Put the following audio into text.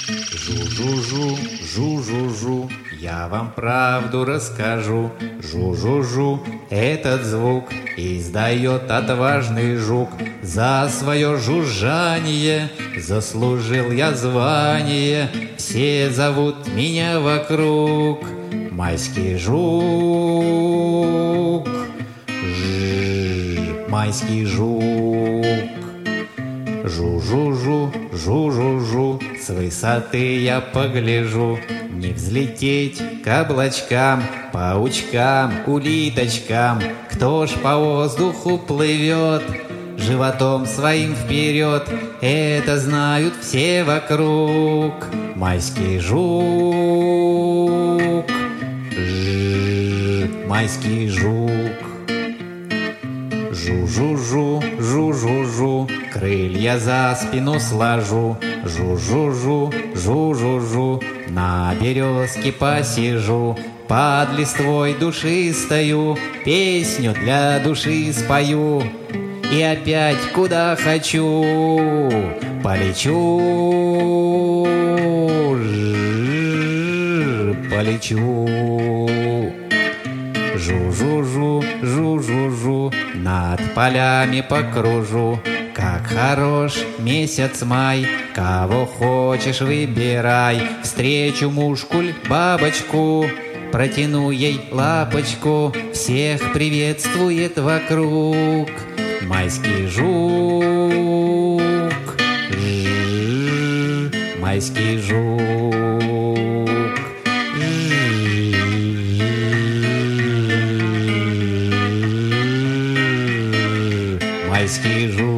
Жу-жу-жу, жу-жу-жу, я вам правду расскажу. Жу-жу-жу, этот звук издает отважный жук. За свое жужжание заслужил я звание. Все зовут меня вокруг майский жук. Майский жук. Жу-жу-жу, жу-жу-жу, с высоты я погляжу. Не взлететь к облачкам, паучкам, улиточкам. Кто ж по воздуху плывет животом своим вперед? Это знают все вокруг. Майский жук. Майский жук. Жу-жу-жу, жу-жу-жу, крылья за спину сложу. Жу-жу-жу, жу-жу-жу, на березке посижу. Под листвой душистою песню для души спою. И опять куда хочу полечу. Полечу. Жу-жу-жу, жу-жу-жу, над полями покружу. Как хорош месяц май, кого хочешь выбирай. Встречу мушкуль, бабочку, протяну ей лапочку. Всех приветствует вокруг майский жук. Майский жук. Майский жук.